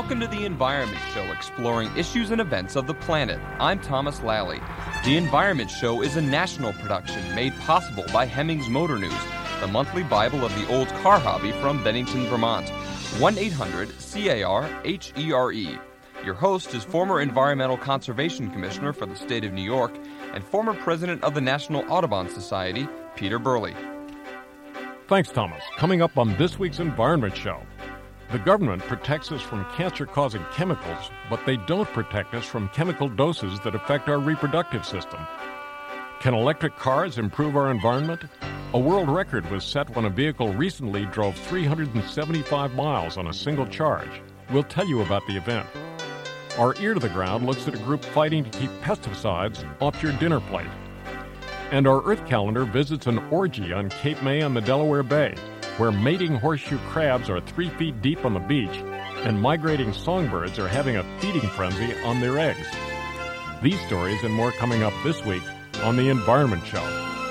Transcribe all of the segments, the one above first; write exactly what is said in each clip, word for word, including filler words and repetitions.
Welcome to The Environment Show, exploring issues and events of the planet. I'm Thomas Lally. The Environment Show is a national production made possible by Hemmings Motor News, the monthly Bible of the old car hobby from Bennington, Vermont. one eight hundred C A R H E R E. Your host is former Environmental Conservation Commissioner for the state of New York and former president of the National Audubon Society, Peter Burley. Thanks, Thomas. Coming up on this week's Environment Show. The government protects us from cancer-causing chemicals, but they don't protect us from chemical doses that affect our reproductive system. Can electric cars improve our environment? A world record was set when a vehicle recently drove three hundred seventy-five miles on a single charge. We'll tell you about the event. Our Ear to the Ground looks at a group fighting to keep pesticides off your dinner plate. And our Earth Calendar visits an orgy on Cape May and the Delaware Bay, where mating horseshoe crabs are three feet deep on the beach and migrating songbirds are having a feeding frenzy on their eggs. These stories and more coming up this week on The Environment Show.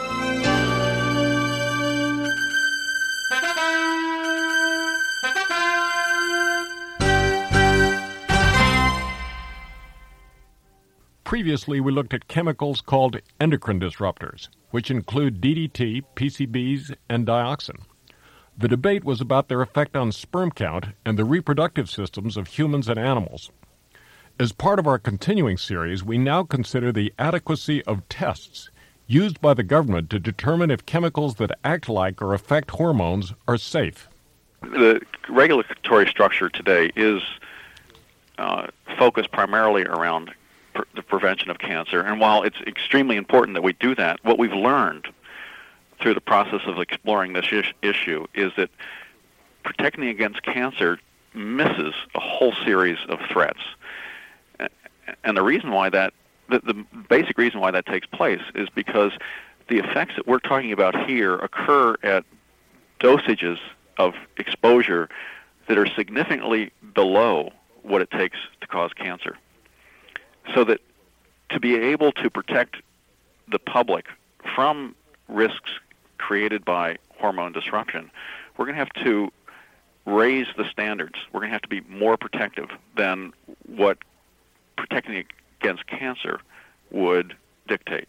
Previously, we looked at chemicals called endocrine disruptors, which include D D T, P C Bs, and dioxin. The debate was about their effect on sperm count and the reproductive systems of humans and animals. As part of our continuing series, we now consider the adequacy of tests used by the government to determine if chemicals that act like or affect hormones are safe. The regulatory structure today is uh, focused primarily around pr- the prevention of cancer, and while it's extremely important that we do that, what we've learned through the process of exploring this ish- issue is that protecting against cancer misses a whole series of threats. And the reason why that, the, the basic reason why that takes place is because the effects that we're talking about here occur at dosages of exposure that are significantly below what it takes to cause cancer. So that to be able to protect the public from risks created by hormone disruption, we're going to have to raise the standards. We're going to have to be more protective than what protecting against cancer would dictate.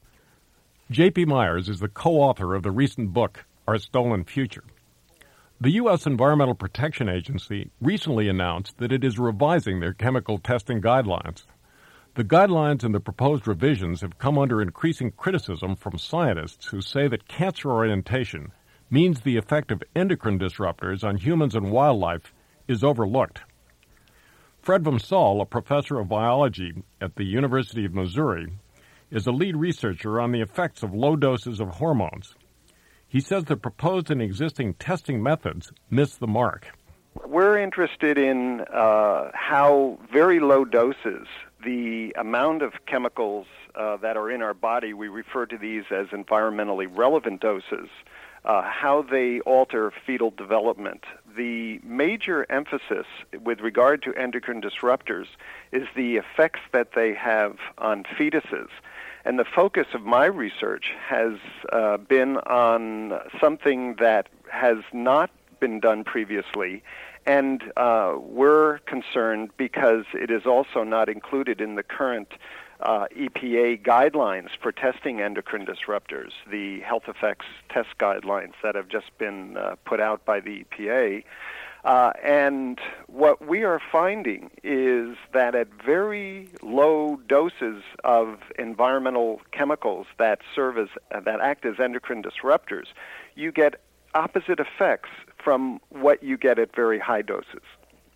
J P Myers is the co-author of the recent book, Our Stolen Future. The U S Environmental Protection Agency recently announced that it is revising their chemical testing guidelines. The guidelines and the proposed revisions have come under increasing criticism from scientists who say that cancer orientation means the effect of endocrine disruptors on humans and wildlife is overlooked. Fred Van Saul, a professor of biology at the University of Missouri, is a lead researcher on the effects of low doses of hormones. He says the proposed and existing testing methods miss the mark. We're interested in uh, how very low doses, the amount of chemicals uh, that are in our body, we refer to these as environmentally relevant doses, uh, how they alter fetal development. The major emphasis with regard to endocrine disruptors is the effects that they have on fetuses. And the focus of my research has uh, been on something that has not been done previously, and uh, we're concerned because it is also not included in the current uh, E P A guidelines for testing endocrine disruptors, the health effects test guidelines that have just been uh, put out by the E P A. Uh, and what we are finding is that at very low doses of environmental chemicals that serve as, uh, that act as endocrine disruptors, you get opposite effects from what you get at very high doses.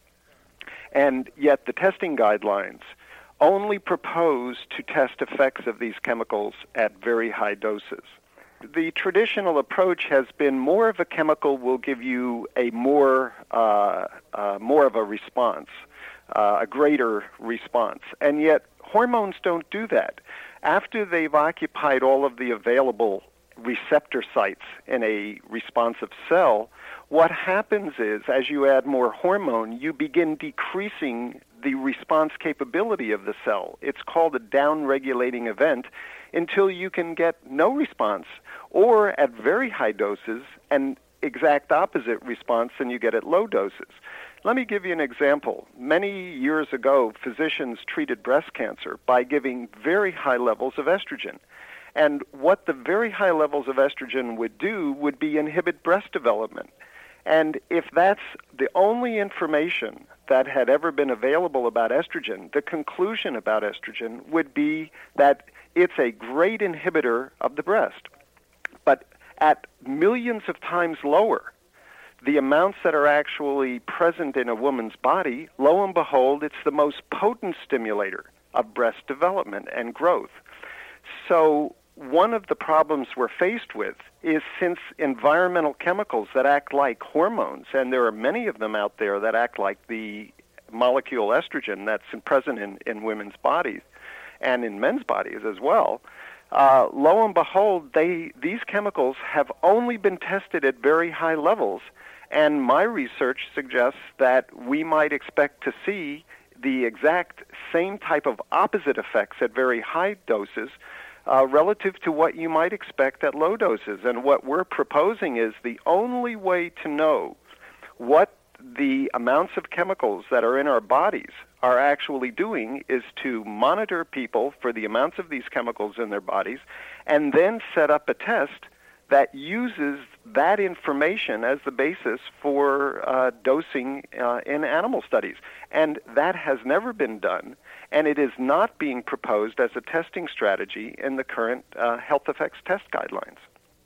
And yet the testing guidelines only propose to test effects of these chemicals at very high doses. The traditional approach has been more of a chemical will give you a more, uh, uh, more of a response, uh, a greater response. And yet hormones don't do that. After they've occupied all of the available receptor sites in a responsive cell, what happens is, as you add more hormone, you begin decreasing the response capability of the cell. It's called a down-regulating event until you can get no response, or at very high doses, and exact opposite response than you get at low doses. Let me give you an example. Many years ago, physicians treated breast cancer by giving very high levels of estrogen. And what the very high levels of estrogen would do would be inhibit breast development. And if that's the only information that had ever been available about estrogen, the conclusion about estrogen would be that it's a great inhibitor of the breast. But at millions of times lower, the amounts that are actually present in a woman's body, lo and behold, it's the most potent stimulator of breast development and growth. So one of the problems we're faced with is, since environmental chemicals that act like hormones, and there are many of them out there that act like the molecule estrogen that's present in, in women's bodies and in men's bodies as well, uh, lo and behold, they these chemicals have only been tested at very high levels, and my research suggests that we might expect to see the exact same type of opposite effects at very high doses Uh, relative to what you might expect at low doses. And what we're proposing is the only way to know what the amounts of chemicals that are in our bodies are actually doing is to monitor people for the amounts of these chemicals in their bodies, and then set up a test that uses that information as the basis for uh, dosing uh, in animal studies. And that has never been done, and it is not being proposed as a testing strategy in the current uh, health effects test guidelines.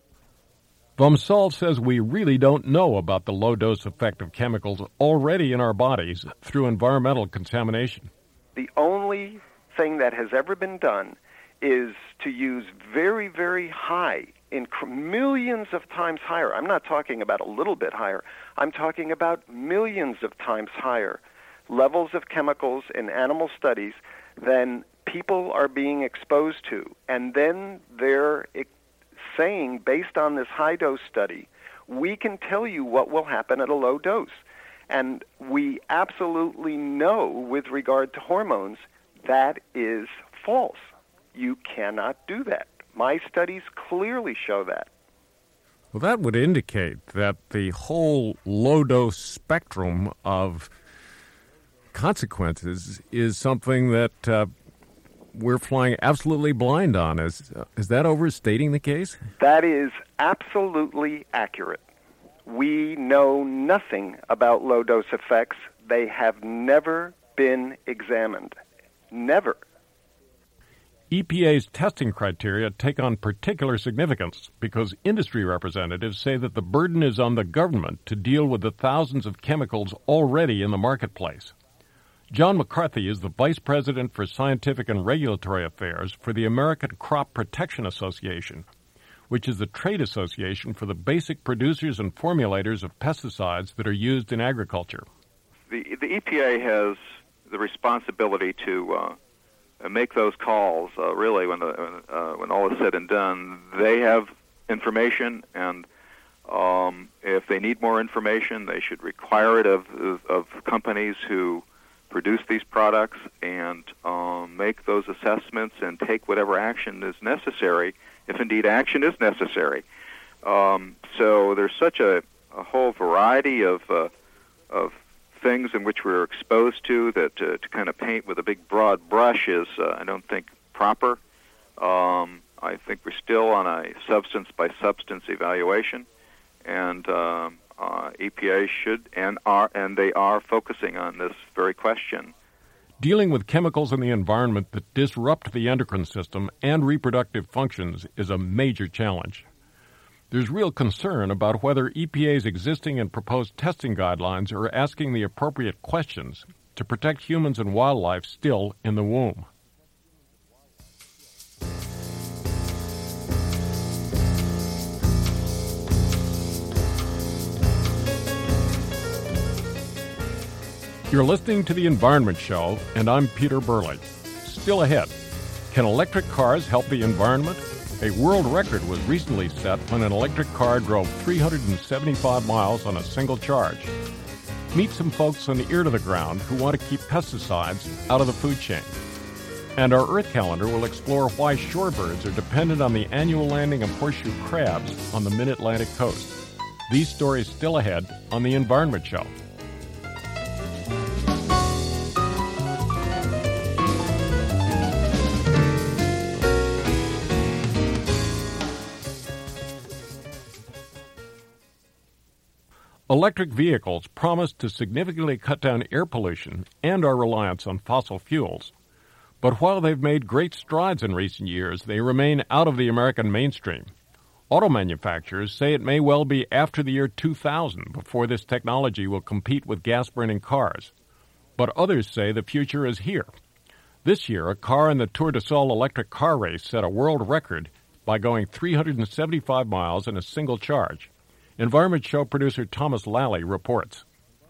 Vom Saal says we really don't know about the low-dose effect of chemicals already in our bodies through environmental contamination. The only thing that has ever been done is to use very, very high, in millions of times higher. I'm not talking about a little bit higher. I'm talking about millions of times higher levels of chemicals in animal studies than people are being exposed to. And then they're saying, based on this high-dose study, we can tell you what will happen at a low dose. And we absolutely know, with regard to hormones, that is false. You cannot do that. My studies clearly show that. Well, that would indicate that the whole low-dose spectrum of consequences is something that uh, we're flying absolutely blind on. Is, uh, is that overstating the case? That is absolutely accurate. We know nothing about low-dose effects. They have never been examined. Never. E P A's testing criteria take on particular significance because industry representatives say that the burden is on the government to deal with the thousands of chemicals already in the marketplace. John McCarthy is the Vice President for Scientific and Regulatory Affairs for the American Crop Protection Association, which is the trade association for the basic producers and formulators of pesticides that are used in agriculture. The, the E P A has the responsibility to uh, make those calls, uh, really, when, the, uh, when all is said and done. They have information, and um, if they need more information, they should require it of, of, of companies who produce these products, and um, make those assessments and take whatever action is necessary, if indeed action is necessary. Um, so there's such a, a whole variety of uh, of things in which we're exposed to that uh, to kind of paint with a big broad brush is, uh, I don't think, proper. Um, I think we're still on a substance-by-substance evaluation, and um, Uh, E P A should and are and they are focusing on this very question. Dealing with chemicals in the environment that disrupt the endocrine system and reproductive functions is a major challenge. There's real concern about whether E P A's existing and proposed testing guidelines are asking the appropriate questions to protect humans and wildlife still in the womb. You're listening to The Environment Show, and I'm Peter Burley. Still ahead, can electric cars help the environment? A world record was recently set when an electric car drove three hundred seventy-five miles on a single charge. Meet some folks on the ear to the ground who want to keep pesticides out of the food chain. And our Earth Calendar will explore why shorebirds are dependent on the annual landing of horseshoe crabs on the mid-Atlantic coast. These stories still ahead on The Environment Show. Electric vehicles promise to significantly cut down air pollution and our reliance on fossil fuels. But while they've made great strides in recent years, they remain out of the American mainstream. Auto manufacturers say it may well be after the year two thousand before this technology will compete with gas-burning cars. But others say the future is here. This year, a car in the Tour de Sol electric car race set a world record by going three hundred seventy-five miles in a single charge. Environment Show producer Thomas Lally reports.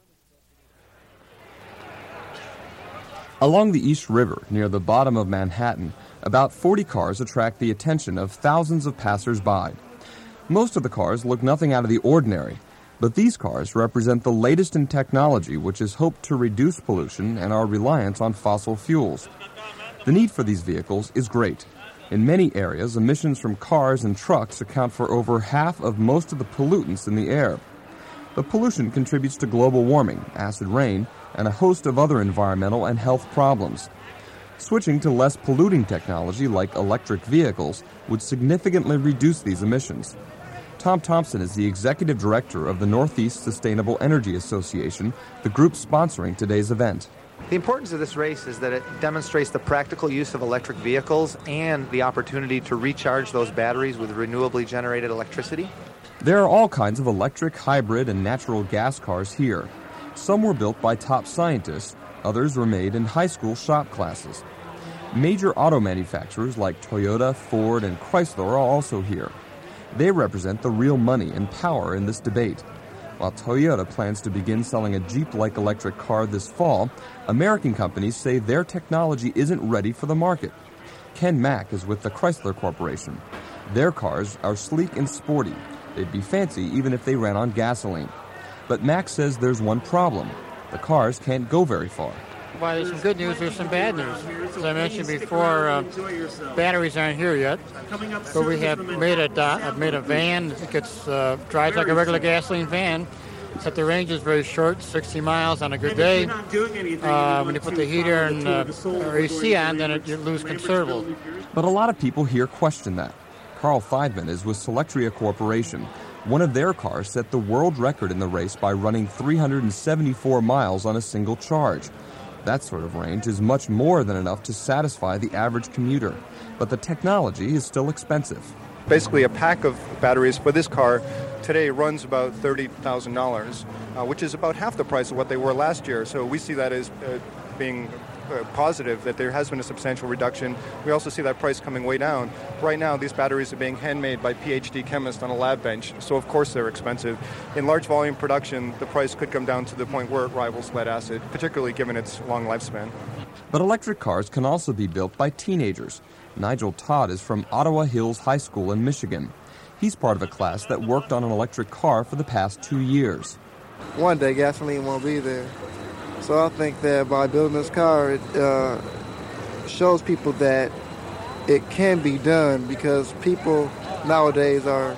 Along the East River, near the bottom of Manhattan, about forty cars attract the attention of thousands of passers-by. Most of the cars look nothing out of the ordinary, but these cars represent the latest in technology which is hoped to reduce pollution and our reliance on fossil fuels. The need for these vehicles is great. In many areas, emissions from cars and trucks account for over half of most of the pollutants in the air. The pollution contributes to global warming, acid rain, and a host of other environmental and health problems. Switching to less polluting technology like electric vehicles would significantly reduce these emissions. Tom Thompson is the executive director of the Northeast Sustainable Energy Association, the group sponsoring today's event. The importance of this race is that it demonstrates the practical use of electric vehicles and the opportunity to recharge those batteries with renewably generated electricity. There are all kinds of electric, hybrid, and natural gas cars here. Some were built by top scientists, others were made in high school shop classes. Major auto manufacturers like Toyota, Ford, and Chrysler are also here. They represent the real money and power in this debate. While Toyota plans to begin selling a Jeep-like electric car this fall, American companies say their technology isn't ready for the market. Ken Mack is with the Chrysler Corporation. Their cars are sleek and sporty. They'd be fancy even if they ran on gasoline. But Mack says there's one problem. The cars can't go very far. Well, there's some good news, there's some bad news. As I mentioned before, uh, batteries aren't here yet, but we have made a do- made a van that gets, uh, drives like a regular gasoline van, except the range is very short, sixty miles on a good day. Uh, when you put the heater and uh, or A C on, then it, you lose considerable. But a lot of people here question that. Carl Feidman is with Selectria Corporation. One of their cars set the world record in the race by running three hundred seventy-four miles on a single charge. That sort of range is much more than enough to satisfy the average commuter, but the technology is still expensive. Basically, a pack of batteries for this car today runs about thirty thousand dollars, uh, which is about half the price of what they were last year. So we see that as uh, being uh, positive, that there has been a substantial reduction. We also see that price coming way down. Right now, these batteries are being handmade by P H D chemists on a lab bench, so of course they're expensive. In large volume production, the price could come down to the point where it rivals lead acid, particularly given its long lifespan. But electric cars can also be built by teenagers. Nigel Todd is from Ottawa Hills High School in Michigan. He's part of a class that worked on an electric car for the past two years. One day gasoline won't be there. So I think that by building this car, it uh, shows people that it can be done, because people nowadays are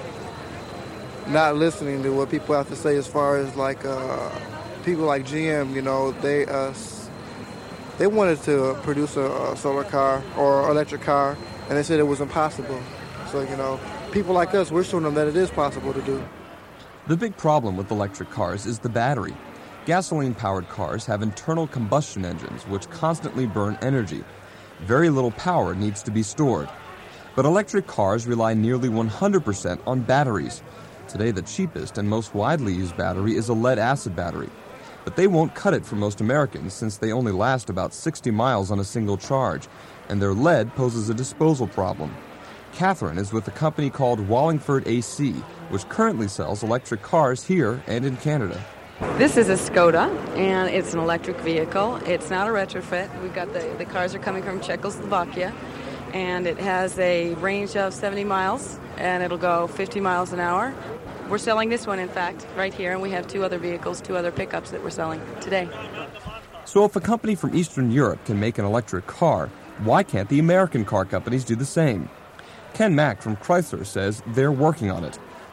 not listening to what people have to say as far as like uh, people like G M, you know, they uh, they wanted to produce a, a solar car or electric car, and they said it was impossible. So, you know, people like us, we're showing them that it is possible to do. The big problem with electric cars is the battery. Gasoline-powered cars have internal combustion engines which constantly burn energy. Very little power needs to be stored. But electric cars rely nearly one hundred percent on batteries. Today, the cheapest and most widely used battery is a lead-acid battery. But they won't cut it for most Americans, since they only last about sixty miles on a single charge, and their lead poses a disposal problem. Catherine is with a company called Wallingford A C, which currently sells electric cars here and in Canada. This is a Skoda, and it's an electric vehicle. It's not a retrofit. We've got the, the cars are coming from Czechoslovakia, and it has a range of seventy miles, and it'll go fifty miles an hour. We're selling this one, in fact, right here, and we have two other vehicles, two other pickups that we're selling today. So if a company from Eastern Europe can make an electric car, why can't the American car companies do the same? Ken Mack from Chrysler says they're working on it.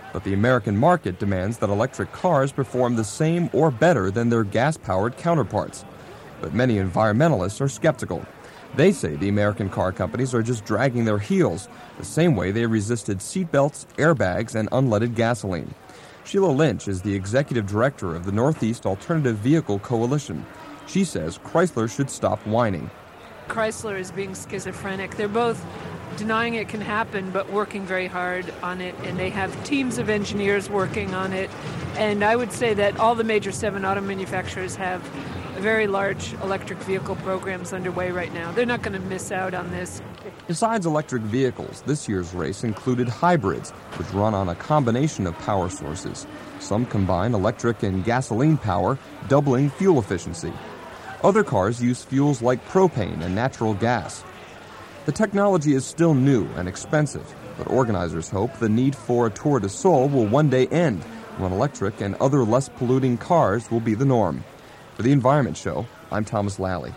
But the American market demands that electric cars perform the same or better than their gas-powered counterparts. But many environmentalists are skeptical. They say the American car companies are just dragging their heels, the same way they resisted seatbelts, airbags, and unleaded gasoline. Sheila Lynch is the executive director of the Northeast Alternative Vehicle Coalition. She says Chrysler should stop whining. Chrysler is being schizophrenic. They're both denying it can happen, but working very hard on it, and they have teams of engineers working on it. And I would say that all the major seven auto manufacturers have very large electric vehicle programs underway right now. They're not going to miss out on this. Besides electric vehicles, this year's race included hybrids, which run on a combination of power sources. Some combine electric and gasoline power, doubling fuel efficiency. Other cars use fuels like propane and natural gas. The technology is still new and expensive, but organizers hope the need for a Tour de Sol will one day end, when electric and other less polluting cars will be the norm. For the Environment Show, I'm Thomas Lally.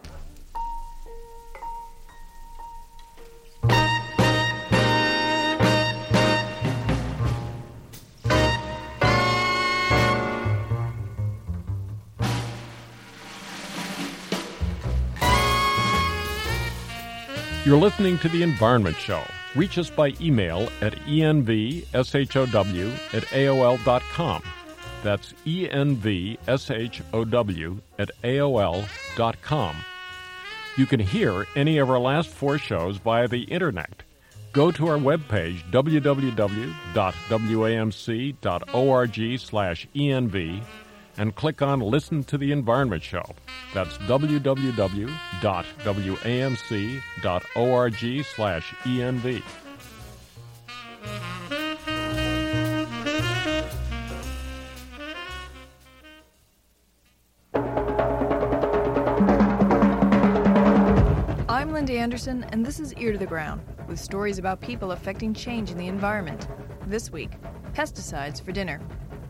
You're listening to The Environment Show. Reach us by email at envshow at A O L dot com. That's envshow at A O L dot com. You can hear any of our last four shows via the Internet. Go to our webpage, w w w dot w a m c dot org slash E N V, and click on Listen to the Environment Show. That's w w w dot w a m c dot org slash E N V. I'm Linda Anderson, and this is Ear to the Ground, with stories about people affecting change in the environment. This week, pesticides for dinner.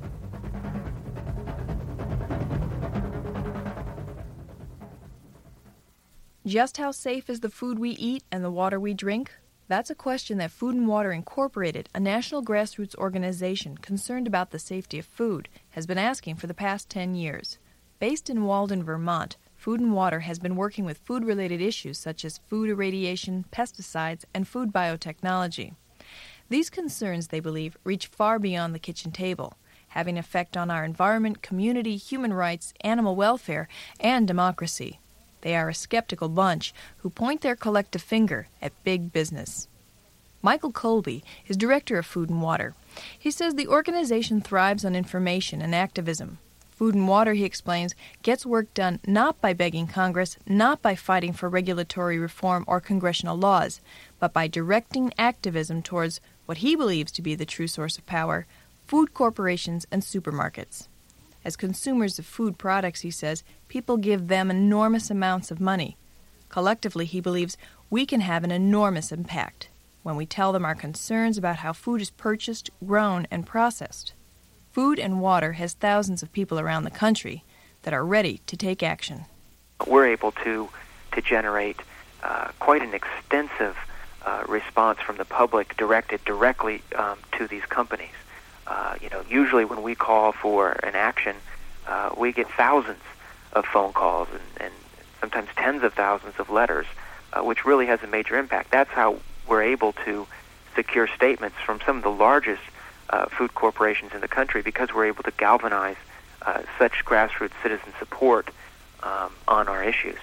Just how safe is the food we eat and the water we drink? That's a question that Food and Water Incorporated, a national grassroots organization concerned about the safety of food, has been asking for the past ten years. Based in Walden, Vermont, Food and Water has been working with food-related issues such as food irradiation, pesticides, and food biotechnology. These concerns, they believe, reach far beyond the kitchen table, having effect on our environment, community, human rights, animal welfare, and democracy. They are a skeptical bunch who point their collective finger at big business. Michael Colby is director of Food and Water. He says the organization thrives on information and activism. Food and Water, he explains, gets work done not by begging Congress, not by fighting for regulatory reform or congressional laws, but by directing activism towards what he believes to be the true source of power, food corporations and supermarkets. As consumers of food products, he says, people give them enormous amounts of money. Collectively, he believes, we can have an enormous impact when we tell them our concerns about how food is purchased, grown, and processed. Food and Water has thousands of people around the country that are ready to take action. We're able to, to generate uh, quite an extensive uh, response from the public directed directly um, to these companies. Uh, you know, usually when we call for an action, uh, we get thousands of phone calls and, and sometimes tens of thousands of letters, uh, which really has a major impact. That's how we're able to secure statements from some of the largest uh, food corporations in the country, because we're able to galvanize uh, such grassroots citizen support um, on our issues.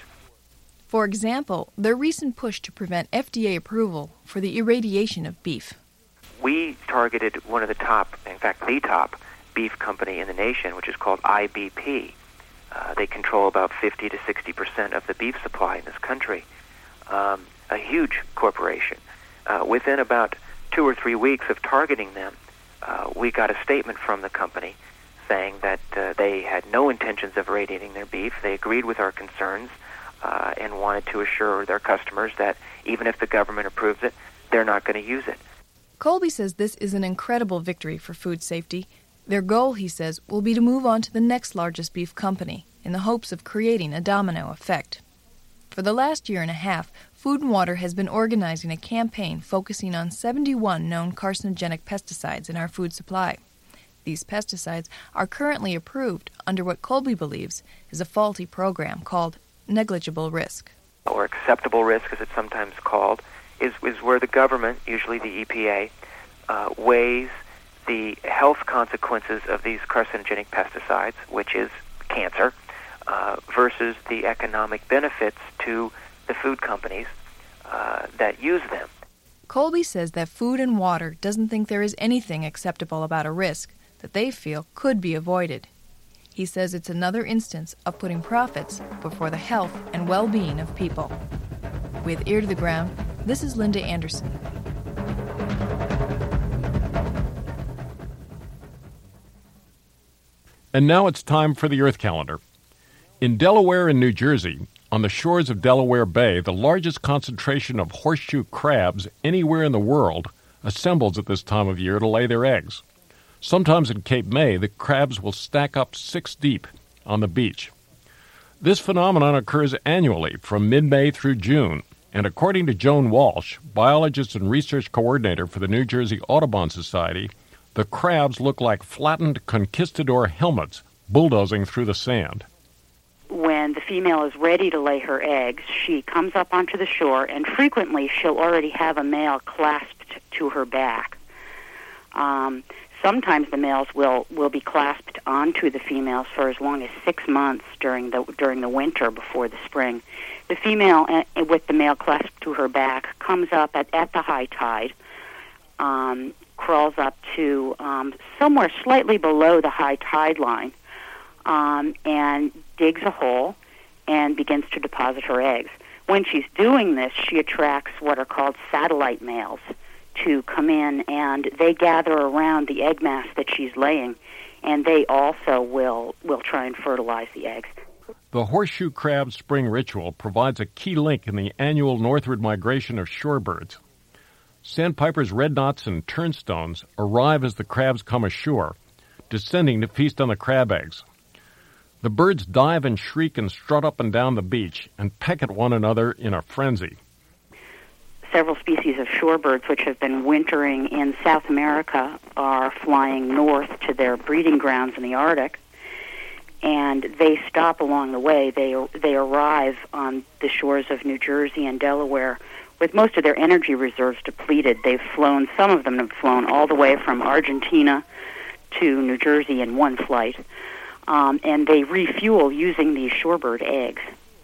For example, their recent push to prevent F D A approval for the irradiation of beef. We targeted one of the top, in fact, the top beef company in the nation, which is called I B P. Uh, they control about fifty to sixty percent of the beef supply in this country. Um, a huge corporation. Uh, within about two or three weeks of targeting them, uh, we got a statement from the company saying that uh, they had no intentions of irradiating their beef. They agreed with our concerns uh, and wanted to assure their customers that even if the government approves it, they're not going to use it. Colby says this is an incredible victory for food safety. Their goal, he says, will be to move on to the next largest beef company in the hopes of creating a domino effect. For the last year and a half, Food and Water has been organizing a campaign focusing on seventy-one known carcinogenic pesticides in our food supply. These pesticides are currently approved under what Colby believes is a faulty program called negligible risk. Or acceptable risk, as it's sometimes called, is, is where the government, usually the E P A, uh, weighs the health consequences of these carcinogenic pesticides, which is cancer, uh, versus the economic benefits to the food companies uh, that use them. Colby says that Food and Water doesn't think there is anything acceptable about a risk that they feel could be avoided. He says it's another instance of putting profits before the health and well-being of people. With Ear to the Ground, this is Linda Anderson. And now it's time for the Earth Calendar. In Delaware and New Jersey, on the shores of Delaware Bay, the largest concentration of horseshoe crabs anywhere in the world assembles at this time of year to lay their eggs. Sometimes in Cape May, the crabs will stack up six deep on the beach. This phenomenon occurs annually from mid-May through June, and according to Joan Walsh, biologist and research coordinator for the New Jersey Audubon Society, the crabs look like flattened conquistador helmets bulldozing through the sand. When the female is ready to lay her eggs, she comes up onto the shore, and frequently she'll already have a male clasped to her back. Um, sometimes the males will, will be clasped onto the females for as long as six months during the during the winter before the spring. The female, uh, with the male clasped to her back, comes up at, at the high tide, um, crawls up to um, somewhere slightly below the high tide line, um, and digs a hole and begins to deposit her eggs. When she's doing this, she attracts what are called satellite males to come in, and they gather around the egg mass that she's laying, and they also will will try and fertilize the eggs. The horseshoe crab spring ritual provides a key link in the annual northward migration of shorebirds. Sandpipers, red knots, and turnstones arrive as the crabs come ashore, descending to feast on the crab eggs. The birds dive and shriek and strut up and down the beach and peck at one another in a frenzy. Several species of shorebirds which have been wintering in South America are flying north to their breeding grounds in the Arctic, and they stop along the way. They they arrive on the shores of New Jersey and Delaware with most of their energy reserves depleted. They've flown, some of them have flown all the way from Argentina to New Jersey in one flight, um, and they refuel using these shorebird eggs.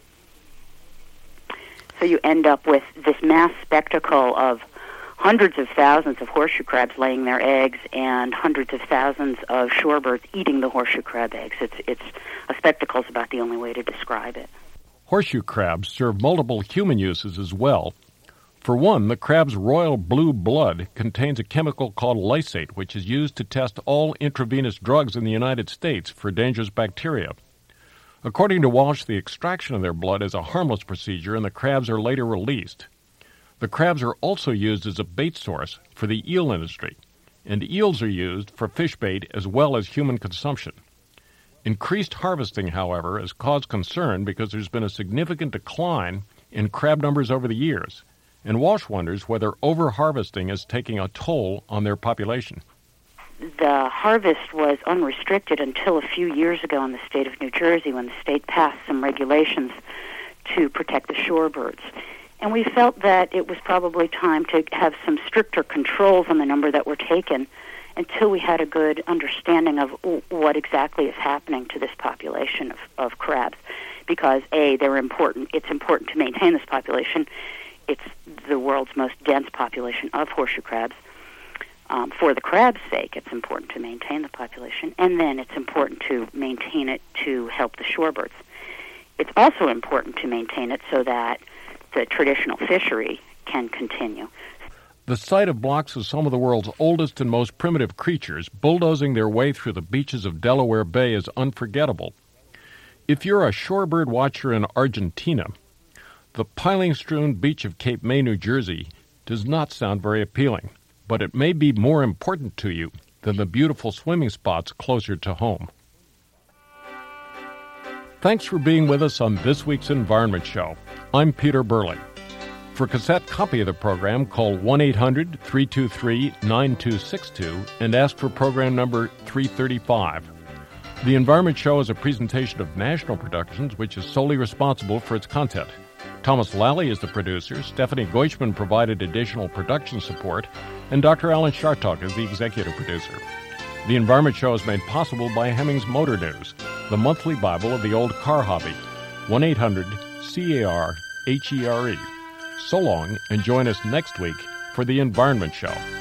So you end up with this mass spectacle of hundreds of thousands of horseshoe crabs laying their eggs and hundreds of thousands of shorebirds eating the horseshoe crab eggs. It's it's a spectacle is about the only way to describe it. Horseshoe crabs serve multiple human uses as well. For one, the crab's royal blue blood contains a chemical called lysate, which is used to test all intravenous drugs in the United States for dangerous bacteria. According to Walsh, the extraction of their blood is a harmless procedure, and the crabs are later released. The crabs are also used as a bait source for the eel industry, and eels are used for fish bait as well as human consumption. Increased harvesting, however, has caused concern because there's been a significant decline in crab numbers over the years, and Walsh wonders whether over-harvesting is taking a toll on their population. The harvest was unrestricted until a few years ago in the state of New Jersey when the state passed some regulations to protect the shorebirds. And we felt that it was probably time to have some stricter controls on the number that were taken until we had a good understanding of what exactly is happening to this population of, of crabs. Because, A, they're important. It's important to maintain this population. It's the world's most dense population of horseshoe crabs. Um, for the crab's sake, it's important to maintain the population, and then it's important to maintain it to help the shorebirds. It's also important to maintain it so that the traditional fishery can continue. The sight of blocks of some of the world's oldest and most primitive creatures bulldozing their way through the beaches of Delaware Bay is unforgettable. If you're a shorebird watcher in Argentina, the piling-strewn beach of Cape May, New Jersey, does not sound very appealing, but it may be more important to you than the beautiful swimming spots closer to home. Thanks for being with us on this week's Environment Show. I'm Peter Burley. For a cassette copy of the program, call one eight hundred, three two three, nine two six two and ask for program number three thirty-five. The Environment Show is a presentation of National Productions, which is solely responsible for its content. Thomas Lally is the producer, Stephanie Goichman provided additional production support, and Doctor Alan Chartok is the executive producer. The Environment Show is made possible by Hemmings Motor News, the monthly Bible of the old car hobby. one eight hundred C A R H E R E. So long, and join us next week for The Environment Show.